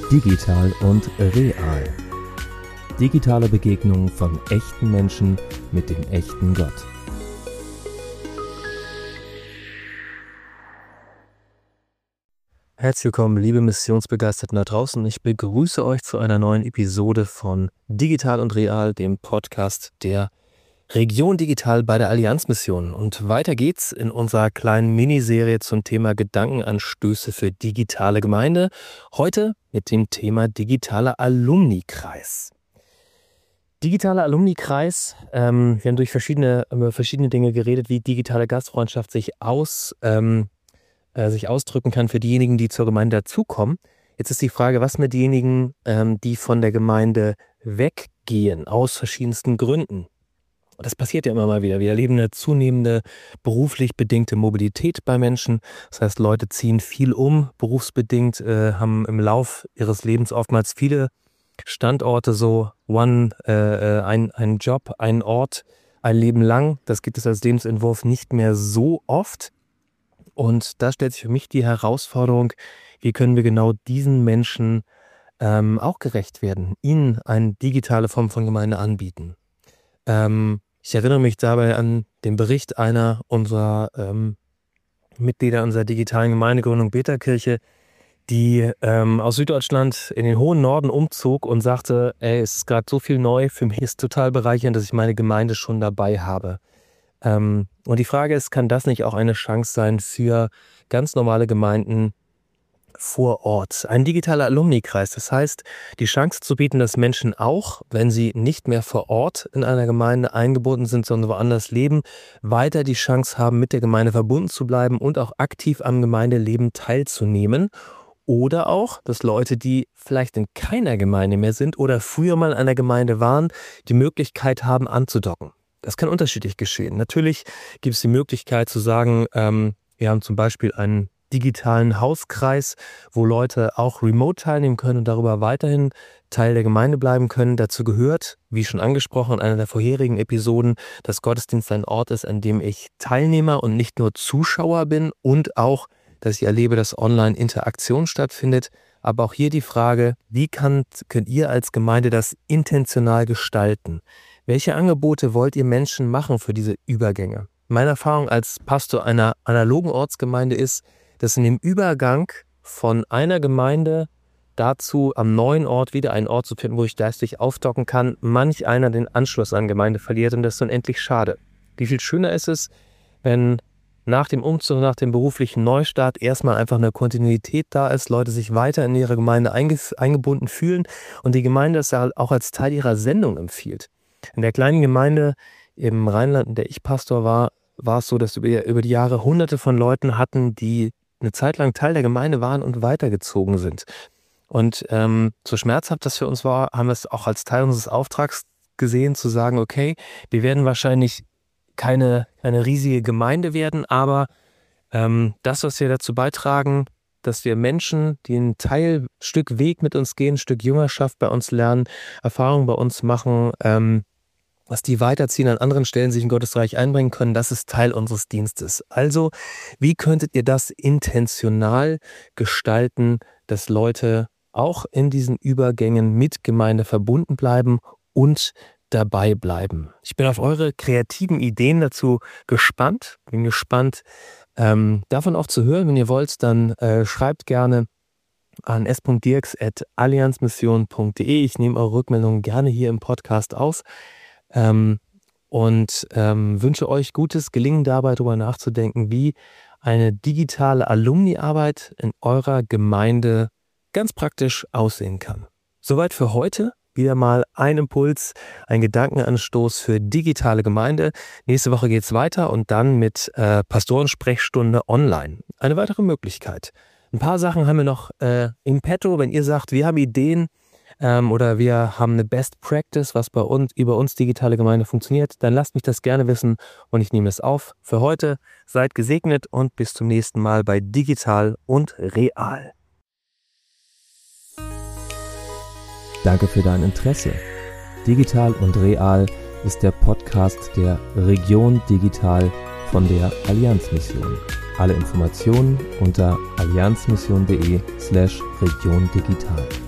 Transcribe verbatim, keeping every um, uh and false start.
Digital und real. Digitale Begegnungen von echten Menschen mit dem echten Gott. Herzlich willkommen, liebe Missionsbegeisterten da draußen. Ich begrüße euch zu einer neuen Episode von Digital und Real, dem Podcast der Region Digital bei der Allianzmission. Und weiter geht's in unserer kleinen Miniserie zum Thema Gedankenanstöße für digitale Gemeinde. Heute mit dem Thema digitaler Alumnikreis. Digitaler Alumnikreis, ähm, wir haben durch verschiedene, über verschiedene Dinge geredet, wie digitale Gastfreundschaft sich aus, ähm, äh, sich ausdrücken kann für diejenigen, die zur Gemeinde dazukommen. Jetzt ist die Frage, was mit denjenigen, ähm, die von der Gemeinde weggehen, aus verschiedensten Gründen. Und das passiert ja immer mal wieder. Wir erleben eine zunehmende beruflich bedingte Mobilität bei Menschen. Das heißt, Leute ziehen viel um, berufsbedingt, äh, haben im Lauf ihres Lebens oftmals viele Standorte, so one, äh, ein, ein Job, ein Ort, ein Leben lang. Das gibt es als Lebensentwurf nicht mehr so oft. Und da stellt sich für mich die Herausforderung, wie können wir genau diesen Menschen ähm, auch gerecht werden, ihnen eine digitale Form von Gemeinde anbieten. Ähm, Ich erinnere mich dabei an den Bericht einer unserer ähm, Mitglieder unserer digitalen Gemeindegründung Beta-Kirche, die ähm, aus Süddeutschland in den hohen Norden umzog und sagte, ey, es ist gerade so viel neu, für mich ist es total bereichernd, dass ich meine Gemeinde schon dabei habe. Ähm, und die Frage ist, kann das nicht auch eine Chance sein für ganz normale Gemeinden vor Ort? Ein digitaler Alumnikreis, das heißt, die Chance zu bieten, dass Menschen auch, wenn sie nicht mehr vor Ort in einer Gemeinde eingebunden sind, sondern woanders leben, weiter die Chance haben, mit der Gemeinde verbunden zu bleiben und auch aktiv am Gemeindeleben teilzunehmen. Oder auch, dass Leute, die vielleicht in keiner Gemeinde mehr sind oder früher mal in einer Gemeinde waren, die Möglichkeit haben, anzudocken. Das kann unterschiedlich geschehen. Natürlich gibt es die Möglichkeit zu sagen, ähm, wir haben zum Beispiel einen digitalen Hauskreis, wo Leute auch remote teilnehmen können und darüber weiterhin Teil der Gemeinde bleiben können. Dazu gehört, wie schon angesprochen in einer der vorherigen Episoden, dass Gottesdienst ein Ort ist, an dem ich Teilnehmer und nicht nur Zuschauer bin und auch, dass ich erlebe, dass online Interaktion stattfindet. Aber auch hier die Frage, wie kann, könnt ihr als Gemeinde das intentional gestalten? Welche Angebote wollt ihr Menschen machen für diese Übergänge? Meine Erfahrung als Pastor einer analogen Ortsgemeinde ist, dass in dem Übergang von einer Gemeinde dazu, am neuen Ort wieder einen Ort zu finden, wo ich geistig aufdocken kann, manch einer den Anschluss an Gemeinde verliert und das ist unendlich schade. Wie viel schöner ist es, wenn nach dem Umzug, nach dem beruflichen Neustart erstmal einfach eine Kontinuität da ist, Leute sich weiter in ihre Gemeinde einge- eingebunden fühlen und die Gemeinde das auch als Teil ihrer Sendung empfiehlt. In der kleinen Gemeinde im Rheinland, in der ich Pastor war, war es so, dass wir über die Jahre hunderte von Leuten hatten, die eine Zeit lang Teil der Gemeinde waren und weitergezogen sind. Und ähm, so schmerzhaft das für uns war, haben wir es auch als Teil unseres Auftrags gesehen, zu sagen, okay, wir werden wahrscheinlich keine, keine riesige Gemeinde werden, aber ähm, das, was wir dazu beitragen, dass wir Menschen, die ein Teil, Stück Weg mit uns gehen, ein Stück Jüngerschaft bei uns lernen, Erfahrungen bei uns machen, ähm, dass die weiterziehen, an anderen Stellen sich in Gottes Reich einbringen können, das ist Teil unseres Dienstes. Also, wie könntet ihr das intentional gestalten, dass Leute auch in diesen Übergängen mit Gemeinde verbunden bleiben und dabei bleiben? Ich bin auf eure kreativen Ideen dazu gespannt. Bin gespannt, ähm, davon auch zu hören. Wenn ihr wollt, dann äh, schreibt gerne an s punkt dirks at allianzmission punkt de. Ich nehme eure Rückmeldungen gerne hier im Podcast auf. Ähm, und ähm, wünsche euch gutes Gelingen dabei, darüber nachzudenken, wie eine digitale Alumni-Arbeit in eurer Gemeinde ganz praktisch aussehen kann. Soweit für heute. Wieder mal ein Impuls, ein Gedankenanstoß für digitale Gemeinde. Nächste Woche geht es weiter und dann mit äh, Pastorensprechstunde online. Eine weitere Möglichkeit. Ein paar Sachen haben wir noch äh, im Petto, wenn ihr sagt, wir haben Ideen, Ähm, oder wir haben eine Best Practice, was bei uns über uns digitale Gemeinde funktioniert, dann lasst mich das gerne wissen und ich nehme es auf. Für heute seid gesegnet und bis zum nächsten Mal bei Digital und Real. Danke für dein Interesse. Digital und Real ist der Podcast der Region Digital von der Allianzmission. Alle Informationen unter allianzmission punkt de slash Region Digital.